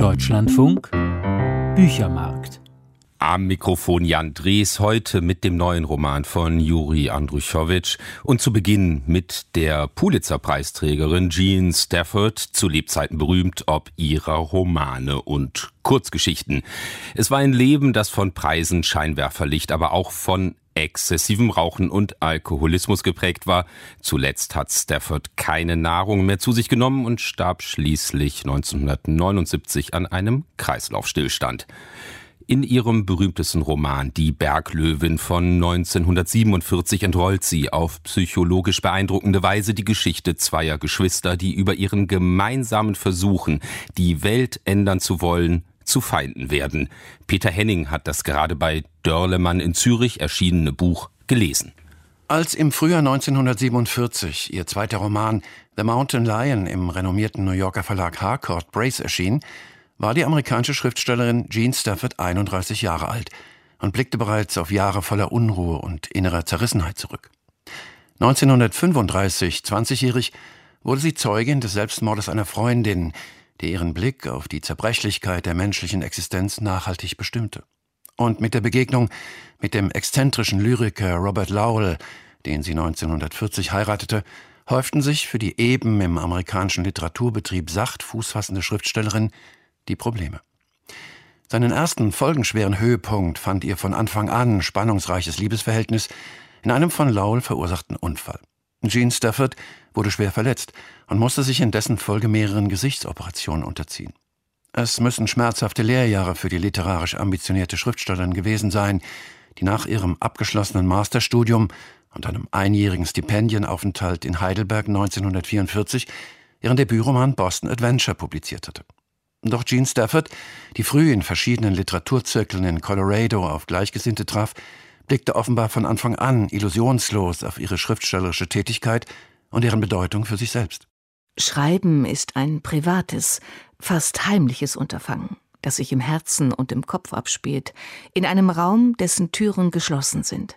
Deutschlandfunk Büchermarkt. Am Mikrofon Jan Drees, heute mit dem neuen Roman von Juri Andruchowitsch und zu Beginn mit der Pulitzer-Preisträgerin Jean Stafford, zu Lebzeiten berühmt ob ihrer Romane und Kurzgeschichten. Es war ein Leben, das von Preisen, Scheinwerferlicht, aber auch von exzessivem Rauchen und Alkoholismus geprägt war. Zuletzt hat Stafford keine Nahrung mehr zu sich genommen und starb schließlich 1979 an einem Kreislaufstillstand. In ihrem berühmtesten Roman Die Berglöwin von 1947 entrollt sie auf psychologisch beeindruckende Weise die Geschichte zweier Geschwister, die über ihren gemeinsamen Versuchen, die Welt ändern zu wollen, zu Feinden werden. Peter Henning hat das gerade bei Dörlemann in Zürich erschienene Buch gelesen. Als im Frühjahr 1947 ihr zweiter Roman The Mountain Lion im renommierten New Yorker Verlag Harcourt Brace erschien, war die amerikanische Schriftstellerin Jean Stafford 31 Jahre alt und blickte bereits auf Jahre voller Unruhe und innerer Zerrissenheit zurück. 1935, 20-jährig, wurde sie Zeugin des Selbstmordes einer Freundin, die ihren Blick auf die Zerbrechlichkeit der menschlichen Existenz nachhaltig bestimmte. Und mit der Begegnung mit dem exzentrischen Lyriker Robert Lowell, den sie 1940 heiratete, häuften sich für die eben im amerikanischen Literaturbetrieb sacht Fuß fassende Schriftstellerin die Probleme. Seinen ersten folgenschweren Höhepunkt fand ihr von Anfang an spannungsreiches Liebesverhältnis in einem von Lowell verursachten Unfall. Jean Stafford wurde schwer verletzt und musste sich in dessen Folge mehreren Gesichtsoperationen unterziehen. Es müssen schmerzhafte Lehrjahre für die literarisch ambitionierte Schriftstellerin gewesen sein, die nach ihrem abgeschlossenen Masterstudium und einem einjährigen Stipendienaufenthalt in Heidelberg 1944 ihren Debütroman Boston Adventure publiziert hatte. Doch Jean Stafford, die früh in verschiedenen Literaturzirkeln in Colorado auf Gleichgesinnte traf, blickte offenbar von Anfang an illusionslos auf ihre schriftstellerische Tätigkeit und deren Bedeutung für sich selbst. Schreiben ist ein privates, fast heimliches Unterfangen, das sich im Herzen und im Kopf abspielt, in einem Raum, dessen Türen geschlossen sind.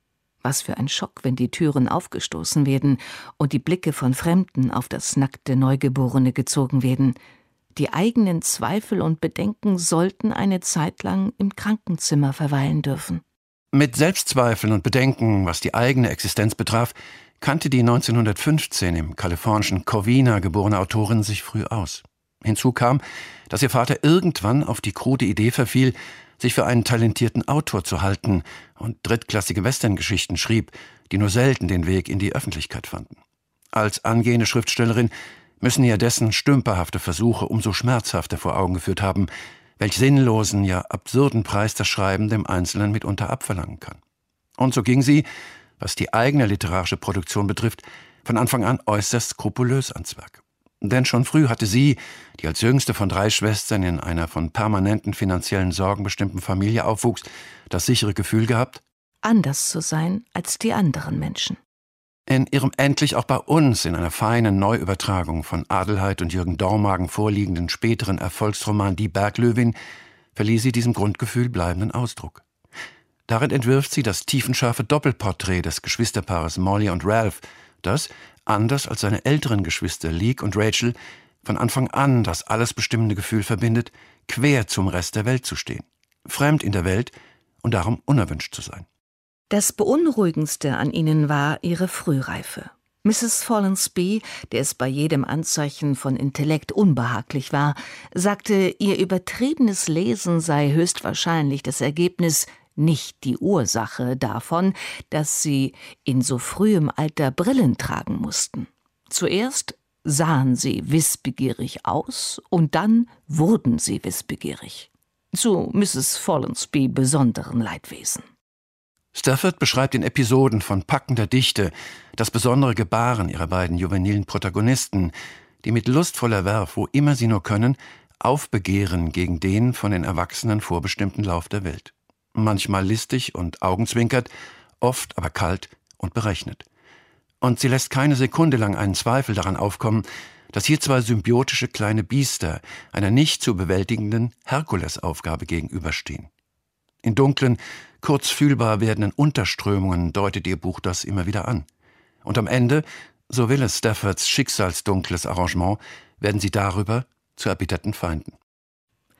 Was für ein Schock, wenn die Türen aufgestoßen werden und die Blicke von Fremden auf das nackte Neugeborene gezogen werden. Die eigenen Zweifel und Bedenken sollten eine Zeit lang im Krankenzimmer verweilen dürfen. Mit Selbstzweifeln und Bedenken, was die eigene Existenz betraf, kannte die 1915 im kalifornischen Covina geborene Autorin sich früh aus. Hinzu kam, dass ihr Vater irgendwann auf die krude Idee verfiel, sich für einen talentierten Autor zu halten und drittklassige Westerngeschichten schrieb, die nur selten den Weg in die Öffentlichkeit fanden. Als angehende Schriftstellerin müssen ihr dessen stümperhafte Versuche umso schmerzhafter vor Augen geführt haben, welch sinnlosen, ja absurden Preis das Schreiben dem Einzelnen mitunter abverlangen kann. Und so ging sie, was die eigene literarische Produktion betrifft, von Anfang an äußerst skrupulös ans Werk. Denn schon früh hatte sie, die als jüngste von 3 Schwestern in einer von permanenten finanziellen Sorgen bestimmten Familie aufwuchs, das sichere Gefühl gehabt, anders zu sein als die anderen Menschen. In ihrem endlich auch bei uns in einer feinen Neuübertragung von Adelheid und Jürgen Dormagen vorliegenden späteren Erfolgsroman Die Berglöwin verlieh sie diesem Grundgefühl bleibenden Ausdruck. Darin entwirft sie das tiefenscharfe Doppelporträt des Geschwisterpaares Molly und Ralph, das, anders als seine älteren Geschwister Leek und Rachel, von Anfang an das alles bestimmende Gefühl verbindet, quer zum Rest der Welt zu stehen, fremd in der Welt und darum unerwünscht zu sein. Das Beunruhigendste an ihnen war ihre Frühreife. Mrs. Follansbee, der es bei jedem Anzeichen von Intellekt unbehaglich war, sagte, ihr übertriebenes Lesen sei höchstwahrscheinlich das Ergebnis, nicht die Ursache davon, dass sie in so frühem Alter Brillen tragen mussten. Zuerst sahen sie wissbegierig aus und dann wurden sie wissbegierig. Zu Mrs. Follansbee besonderen Leidwesen. Stafford beschreibt in Episoden von packender Dichte das besondere Gebaren ihrer beiden juvenilen Protagonisten, die mit lustvoller Werf, wo immer sie nur können, aufbegehren gegen den von den Erwachsenen vorbestimmten Lauf der Welt. Manchmal listig und augenzwinkert, oft aber kalt und berechnet. Und sie lässt keine Sekunde lang einen Zweifel daran aufkommen, dass hier 2 symbiotische kleine Biester einer nicht zu bewältigenden Herkulesaufgabe gegenüberstehen. In dunklen, kurz fühlbar werdenden Unterströmungen deutet ihr Buch das immer wieder an. Und am Ende, so will es Staffords schicksalsdunkles Arrangement, werden sie darüber zu erbitterten Feinden.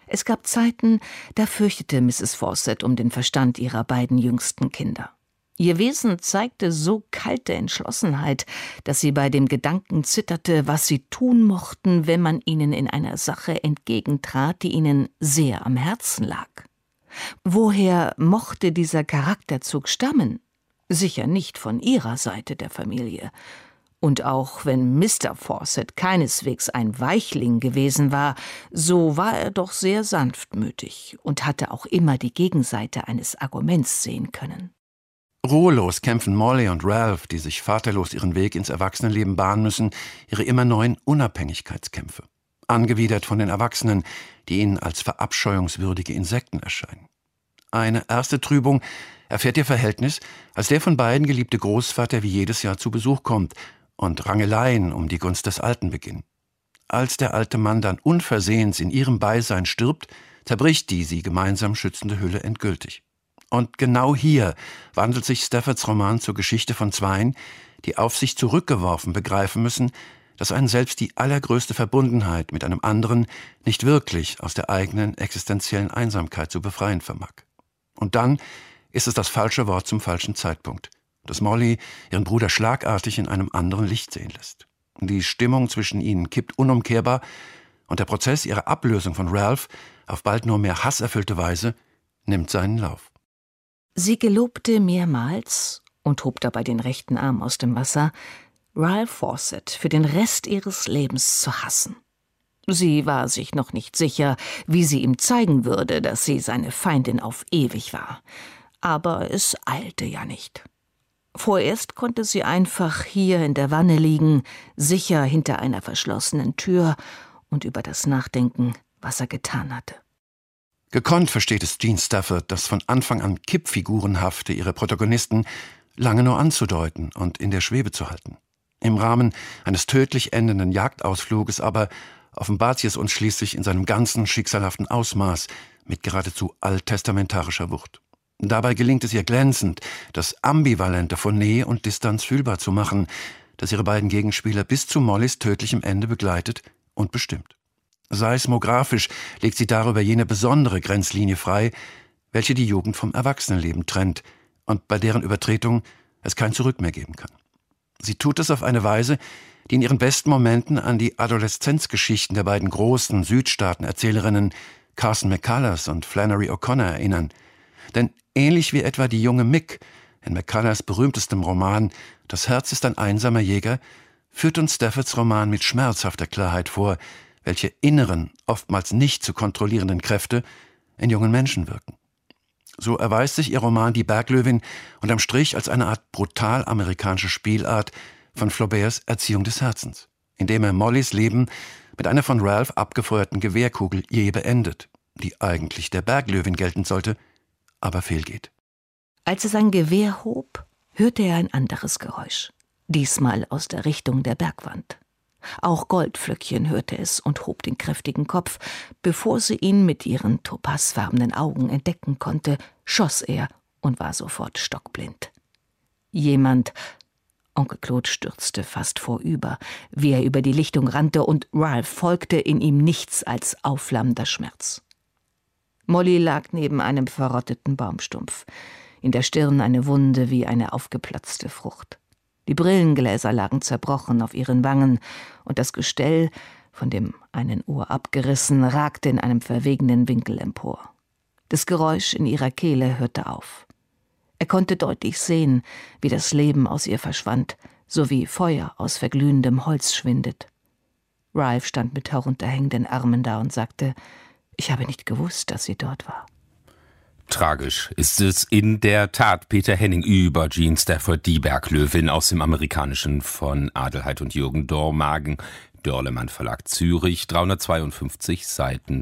Es gab Zeiten, da fürchtete Mrs. Fawcett um den Verstand ihrer beiden jüngsten Kinder. Ihr Wesen zeigte so kalte Entschlossenheit, dass sie bei dem Gedanken zitterte, was sie tun mochten, wenn man ihnen in einer Sache entgegentrat, die ihnen sehr am Herzen lag. Woher mochte dieser Charakterzug stammen? Sicher nicht von ihrer Seite der Familie. Und auch wenn Mr. Fawcett keineswegs ein Weichling gewesen war, so war er doch sehr sanftmütig und hatte auch immer die Gegenseite eines Arguments sehen können. Ruhelos kämpfen Molly und Ralph, die sich vaterlos ihren Weg ins Erwachsenenleben bahnen müssen, ihre immer neuen Unabhängigkeitskämpfe. Angewidert von den Erwachsenen, die ihnen als verabscheuungswürdige Insekten erscheinen. Eine erste Trübung erfährt ihr Verhältnis, als der von beiden geliebte Großvater wie jedes Jahr zu Besuch kommt und Rangeleien um die Gunst des Alten beginnen. Als der alte Mann dann unversehens in ihrem Beisein stirbt, zerbricht die sie gemeinsam schützende Hülle endgültig. Und genau hier wandelt sich Staffords Roman zur Geschichte von Zweien, die auf sich zurückgeworfen begreifen müssen, dass einen selbst die allergrößte Verbundenheit mit einem anderen nicht wirklich aus der eigenen existenziellen Einsamkeit zu befreien vermag. Und dann ist es das falsche Wort zum falschen Zeitpunkt, das Molly ihren Bruder schlagartig in einem anderen Licht sehen lässt. Die Stimmung zwischen ihnen kippt unumkehrbar und der Prozess ihrer Ablösung von Ralph auf bald nur mehr hasserfüllte Weise nimmt seinen Lauf. Sie gelobte mehrmals und hob dabei den rechten Arm aus dem Wasser, Ralph Fawcett für den Rest ihres Lebens zu hassen. Sie war sich noch nicht sicher, wie sie ihm zeigen würde, dass sie seine Feindin auf ewig war. Aber es eilte ja nicht. Vorerst konnte sie einfach hier in der Wanne liegen, sicher hinter einer verschlossenen Tür und über das nachdenken, was er getan hatte. Gekonnt versteht es Jean Stafford, das von Anfang an Kippfigurenhafte ihre Protagonisten lange nur anzudeuten und in der Schwebe zu halten. Im Rahmen eines tödlich endenden Jagdausfluges aber offenbart sie es uns schließlich in seinem ganzen schicksalhaften Ausmaß mit geradezu alttestamentarischer Wucht. Dabei gelingt es ihr glänzend, das Ambivalente von Nähe und Distanz fühlbar zu machen, das ihre beiden Gegenspieler bis zu Mollys tödlichem Ende begleitet und bestimmt. Seismographisch legt sie darüber jene besondere Grenzlinie frei, welche die Jugend vom Erwachsenenleben trennt und bei deren Übertretung es kein Zurück mehr geben kann. Sie tut es auf eine Weise, die in ihren besten Momenten an die Adoleszenzgeschichten der beiden großen Südstaaten-Erzählerinnen Carson McCullers und Flannery O'Connor erinnern. Denn ähnlich wie etwa die junge Mick in McCullers berühmtestem Roman »Das Herz ist ein einsamer Jäger« führt uns Staffords Roman mit schmerzhafter Klarheit vor, welche inneren, oftmals nicht zu kontrollierenden Kräfte in jungen Menschen wirken. So erweist sich ihr Roman »Die Berglöwin« unterm Strich als eine Art brutal amerikanische Spielart von Flauberts Erziehung des Herzens, indem er Mollys Leben mit einer von Ralph abgefeuerten Gewehrkugel jäh beendet, die eigentlich der Berglöwin gelten sollte, aber fehlgeht. Als er sein Gewehr hob, hörte er ein anderes Geräusch, diesmal aus der Richtung der Bergwand. Auch Goldflöckchen hörte es und hob den kräftigen Kopf. Bevor sie ihn mit ihren topazfarbenen Augen entdecken konnte, schoss er und war sofort stockblind. Jemand, Onkel Claude stürzte fast vorüber, wie er über die Lichtung rannte, und Ralph folgte, in ihm nichts als aufflammender Schmerz. Molly lag neben einem verrotteten Baumstumpf, in der Stirn eine Wunde wie eine aufgeplatzte Frucht. Die Brillengläser lagen zerbrochen auf ihren Wangen, und das Gestell, von dem ein Ohr abgerissen, ragte in einem verwegenen Winkel empor. Das Geräusch in ihrer Kehle hörte auf. Er konnte deutlich sehen, wie das Leben aus ihr verschwand, so wie Feuer aus verglühendem Holz schwindet. Ralph stand mit herunterhängenden Armen da und sagte: »Ich habe nicht gewusst, dass sie dort war.« Tragisch ist es in der Tat. Peter Henning über Jean Stafford, Die Berglöwin, aus dem Amerikanischen von Adelheid und Jürgen Dormagen, Dörlemann Verlag Zürich, 352 Seiten,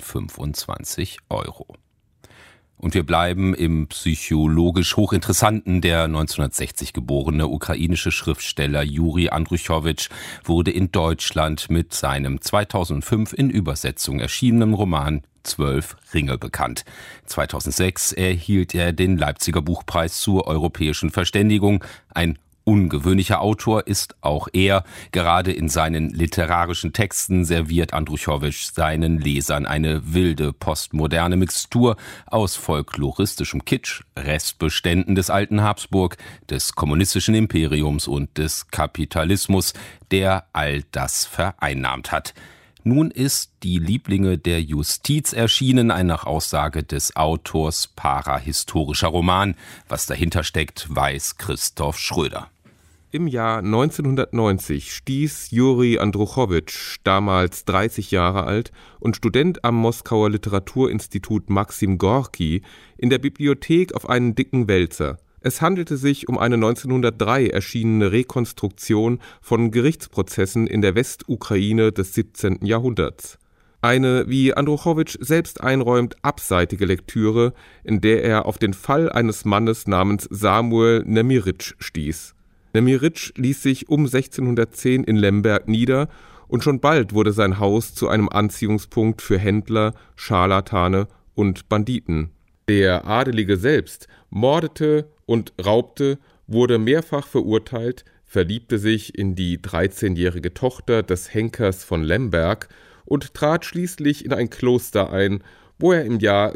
25 €. Und wir bleiben im psychologisch hochinteressanten. Der 1960 geborene ukrainische Schriftsteller Juri Andruchowitsch wurde in Deutschland mit seinem 2005 in Übersetzung erschienenen Roman 12 Ringe bekannt. 2006 erhielt er den Leipziger Buchpreis zur europäischen Verständigung, ein ungewöhnlicher Autor ist auch er. Gerade in seinen literarischen Texten serviert Andruchowitsch seinen Lesern eine wilde postmoderne Mixtur aus folkloristischem Kitsch, Restbeständen des alten Habsburg, des kommunistischen Imperiums und des Kapitalismus, der all das vereinnahmt hat. Nun ist Die Lieblinge der Justiz erschienen, ein nach Aussage des Autors parahistorischer Roman. Was dahinter steckt, weiß Christoph Schröder. Im Jahr 1990 stieß Juri Andruchowitsch, damals 30 Jahre alt und Student am Moskauer Literaturinstitut Maxim Gorki, in der Bibliothek auf einen dicken Wälzer. Es handelte sich um eine 1903 erschienene Rekonstruktion von Gerichtsprozessen in der Westukraine des 17. Jahrhunderts. Eine, wie Andruchowitsch selbst einräumt, abseitige Lektüre, in der er auf den Fall eines Mannes namens Samuel Nemiritsch stieß. Nemiritsch ließ sich um 1610 in Lemberg nieder und schon bald wurde sein Haus zu einem Anziehungspunkt für Händler, Scharlatane und Banditen. Der Adelige selbst mordete und raubte, wurde mehrfach verurteilt, verliebte sich in die 13-jährige Tochter des Henkers von Lemberg und trat schließlich in ein Kloster ein, wo er im Jahr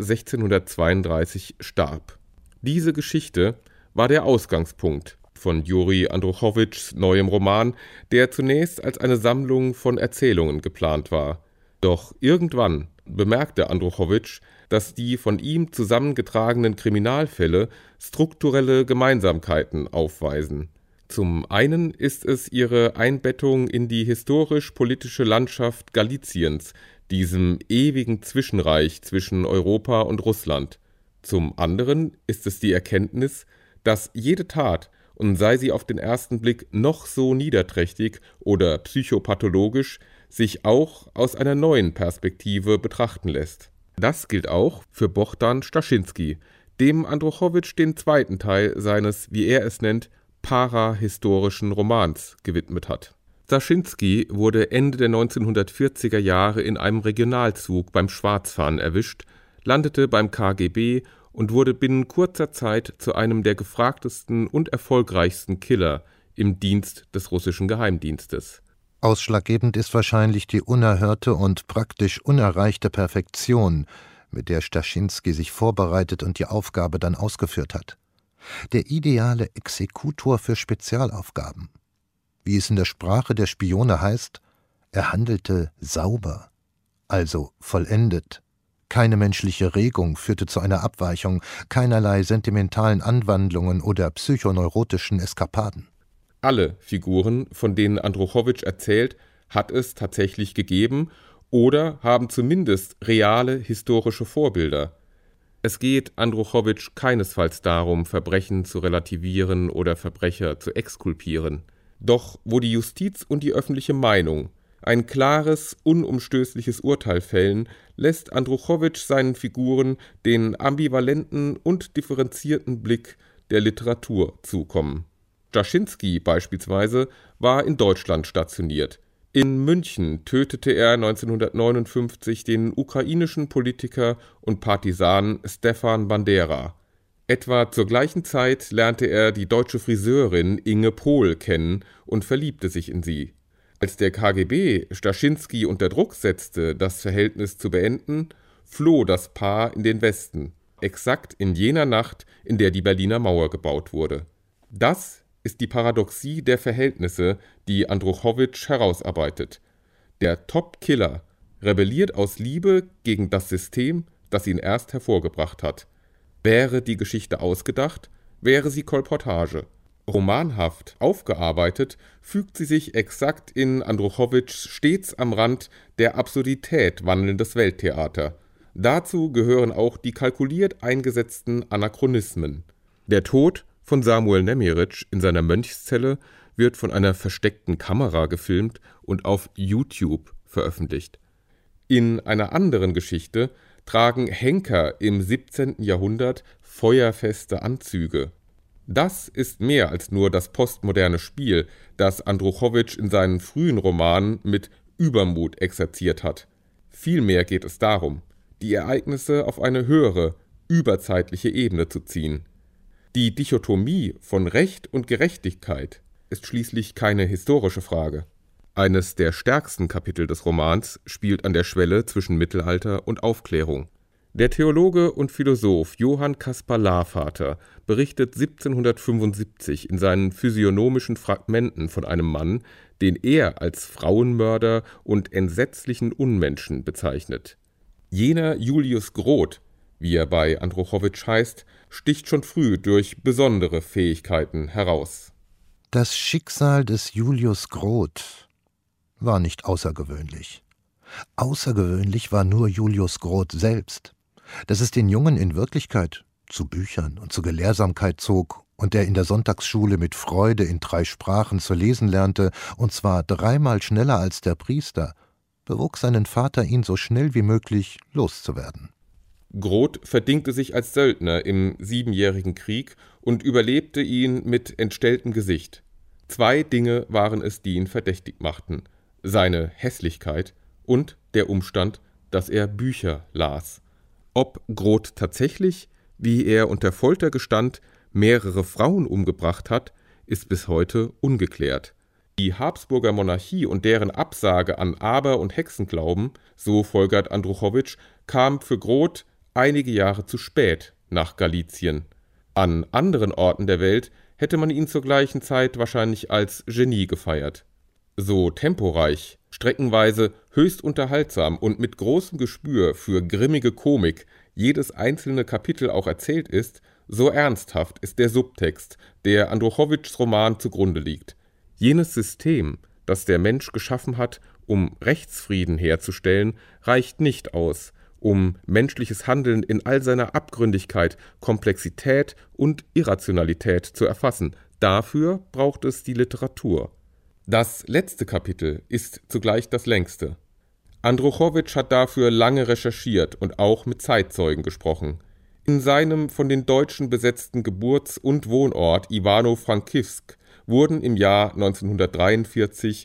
1632 starb. Diese Geschichte war der Ausgangspunkt von Juri Andruchowitschs neuem Roman, der zunächst als eine Sammlung von Erzählungen geplant war. Doch irgendwann bemerkte Andruchowitsch, dass die von ihm zusammengetragenen Kriminalfälle strukturelle Gemeinsamkeiten aufweisen. Zum einen ist es ihre Einbettung in die historisch-politische Landschaft Galiciens, diesem ewigen Zwischenreich zwischen Europa und Russland. Zum anderen ist es die Erkenntnis, dass jede Tat, und sei sie auf den ersten Blick noch so niederträchtig oder psychopathologisch, sich auch aus einer neuen Perspektive betrachten lässt. Das gilt auch für Bohdan Staschinski, dem Andruchowitsch den zweiten Teil seines, wie er es nennt, parahistorischen Romans gewidmet hat. Staschinski wurde Ende der 1940er Jahre in einem Regionalzug beim Schwarzfahren erwischt, landete beim KGB und wurde binnen kurzer Zeit zu einem der gefragtesten und erfolgreichsten Killer im Dienst des russischen Geheimdienstes. Ausschlaggebend ist wahrscheinlich die unerhörte und praktisch unerreichte Perfektion, mit der Staschinski sich vorbereitet und die Aufgabe dann ausgeführt hat. Der ideale Exekutor für Spezialaufgaben. Wie es in der Sprache der Spione heißt, er handelte sauber, also vollendet. Keine menschliche Regung führte zu einer Abweichung, keinerlei sentimentalen Anwandlungen oder psychoneurotischen Eskapaden. Alle Figuren, von denen Andruchowitsch erzählt, hat es tatsächlich gegeben oder haben zumindest reale historische Vorbilder. Es geht Andruchowitsch keinesfalls darum, Verbrechen zu relativieren oder Verbrecher zu exkulpieren. Doch wo die Justiz und die öffentliche Meinung ein klares, unumstößliches Urteil fällen, lässt Andruchowitsch seinen Figuren den ambivalenten und differenzierten Blick der Literatur zukommen. Staschinski beispielsweise war in Deutschland stationiert. In München tötete er 1959 den ukrainischen Politiker und Partisan Stefan Bandera. Etwa zur gleichen Zeit lernte er die deutsche Friseurin Inge Pohl kennen und verliebte sich in sie. Als der KGB Staschinski unter Druck setzte, das Verhältnis zu beenden, floh das Paar in den Westen, exakt in jener Nacht, in der die Berliner Mauer gebaut wurde. Das ist die Paradoxie der Verhältnisse, die Andruchowitsch herausarbeitet. Der Top-Killer rebelliert aus Liebe gegen das System, das ihn erst hervorgebracht hat. Wäre die Geschichte ausgedacht, wäre sie Kolportage. Romanhaft aufgearbeitet, fügt sie sich exakt in Andruchowitschs stets am Rand der Absurdität wandelndes Welttheater. Dazu gehören auch die kalkuliert eingesetzten Anachronismen. Der Tod von Samuel Nemiritsch in seiner Mönchszelle wird von einer versteckten Kamera gefilmt und auf YouTube veröffentlicht. In einer anderen Geschichte tragen Henker im 17. Jahrhundert feuerfeste Anzüge. Das ist mehr als nur das postmoderne Spiel, das Andruchowitsch in seinen frühen Romanen mit Übermut exerziert hat. Vielmehr geht es darum, die Ereignisse auf eine höhere, überzeitliche Ebene zu ziehen. Die Dichotomie von Recht und Gerechtigkeit ist schließlich keine historische Frage. Eines der stärksten Kapitel des Romans spielt an der Schwelle zwischen Mittelalter und Aufklärung. Der Theologe und Philosoph Johann Caspar Lavater berichtet 1775 in seinen physiognomischen Fragmenten von einem Mann, den er als Frauenmörder und entsetzlichen Unmenschen bezeichnet. Jener Julius Groth, wie er bei Andruchowitsch heißt, sticht schon früh durch besondere Fähigkeiten heraus. Das Schicksal des Julius Groth war nicht außergewöhnlich. Außergewöhnlich war nur Julius Groth selbst. Dass es den Jungen in Wirklichkeit zu Büchern und zu Gelehrsamkeit zog und er in der Sonntagsschule mit Freude in 3 Sprachen zu lesen lernte, und zwar 3-mal schneller als der Priester, bewog seinen Vater, ihn so schnell wie möglich loszuwerden. Groth verdingte sich als Söldner im 7-jährigen Krieg und überlebte ihn mit entstelltem Gesicht. 2 Dinge waren es, die ihn verdächtig machten: seine Hässlichkeit und der Umstand, dass er Bücher las. Ob Groth tatsächlich, wie er unter Folter gestand, mehrere Frauen umgebracht hat, ist bis heute ungeklärt. Die Habsburger Monarchie und deren Absage an Aber- und Hexenglauben, so folgert Andruchowitsch, kam für Groth einige Jahre zu spät nach Galizien. An anderen Orten der Welt hätte man ihn zur gleichen Zeit wahrscheinlich als Genie gefeiert. So temporeich, streckenweise höchst unterhaltsam und mit großem Gespür für grimmige Komik jedes einzelne Kapitel auch erzählt ist, so ernsthaft ist der Subtext, der Andruchowitschs Roman zugrunde liegt. Jenes System, das der Mensch geschaffen hat, um Rechtsfrieden herzustellen, reicht nicht aus, um menschliches Handeln in all seiner Abgründigkeit, Komplexität und Irrationalität zu erfassen. Dafür braucht es die Literatur. Das letzte Kapitel ist zugleich das längste. Andruchowitsch hat dafür lange recherchiert und auch mit Zeitzeugen gesprochen. In seinem von den Deutschen besetzten Geburts- und Wohnort Ivano-Frankivsk wurden im Jahr 1943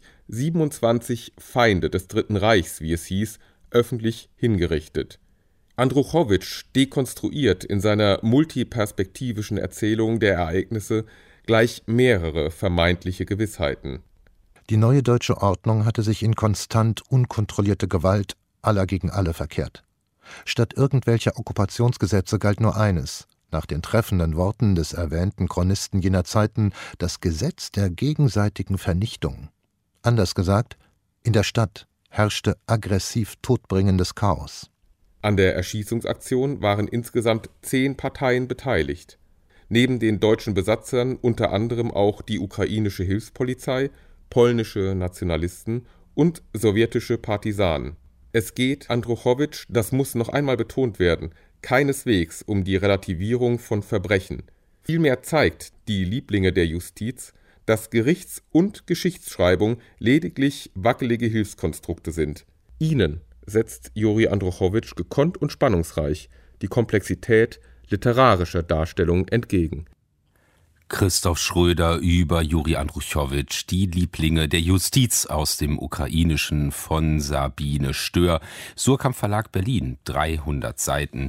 27 Feinde des Dritten Reichs, wie es hieß, öffentlich hingerichtet. Andruchowitsch dekonstruiert in seiner multiperspektivischen Erzählung der Ereignisse gleich mehrere vermeintliche Gewissheiten. Die neue deutsche Ordnung hatte sich in konstant unkontrollierte Gewalt aller gegen alle verkehrt. Statt irgendwelcher Okkupationsgesetze galt nur eines, nach den treffenden Worten des erwähnten Chronisten jener Zeiten, das Gesetz der gegenseitigen Vernichtung. Anders gesagt, in der Stadt herrschte aggressiv todbringendes Chaos. An der Erschießungsaktion waren insgesamt 10 Parteien beteiligt. Neben den deutschen Besatzern unter anderem auch die ukrainische Hilfspolizei, polnische Nationalisten und sowjetische Partisanen. Es geht Andruchowitsch, das muss noch einmal betont werden, keineswegs um die Relativierung von Verbrechen. Vielmehr zeigt die Lieblinge der Justiz, dass Gerichts- und Geschichtsschreibung lediglich wackelige Hilfskonstrukte sind. Ihnen setzt Juri Andruchowitsch gekonnt und spannungsreich die Komplexität literarischer Darstellung entgegen. Christoph Schröder über Juri Andruchowitsch, die Lieblinge der Justiz aus dem Ukrainischen von Sabine Stör. Suhrkamp Verlag Berlin, 300 Seiten,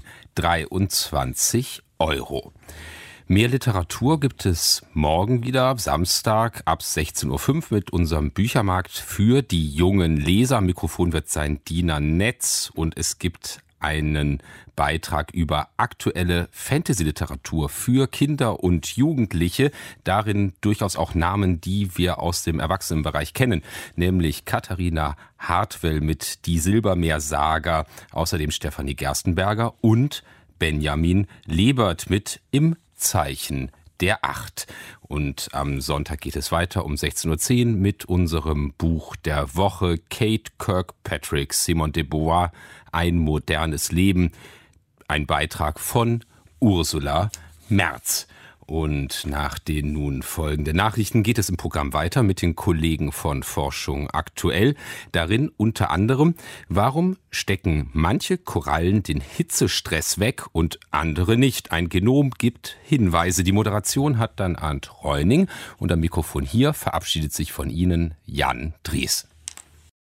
23 €. Mehr Literatur gibt es morgen wieder, Samstag ab 16:05 Uhr mit unserem Büchermarkt für die jungen Leser. Am Mikrofon wird sein Dina Netz und es gibt einen Beitrag über aktuelle Fantasy-Literatur für Kinder und Jugendliche. Darin durchaus auch Namen, die wir aus dem Erwachsenenbereich kennen, nämlich Katharina Hartwell mit Die Silbermeer-Saga, außerdem Stefanie Gerstenberger und Benjamin Lebert mit Im Zeichen der 8. Und am Sonntag geht es weiter um 16:10 Uhr mit unserem Buch der Woche. Kate Kirkpatrick, Simone de Beauvoir, Ein modernes Leben. Ein Beitrag von Ursula Merz. Und nach den nun folgenden Nachrichten geht es im Programm weiter mit den Kollegen von Forschung aktuell. Darin unter anderem, warum stecken manche Korallen den Hitzestress weg und andere nicht? Ein Genom gibt Hinweise. Die Moderation hat dann Arndt Reuning und am Mikrofon hier verabschiedet sich von Ihnen Jan Dries.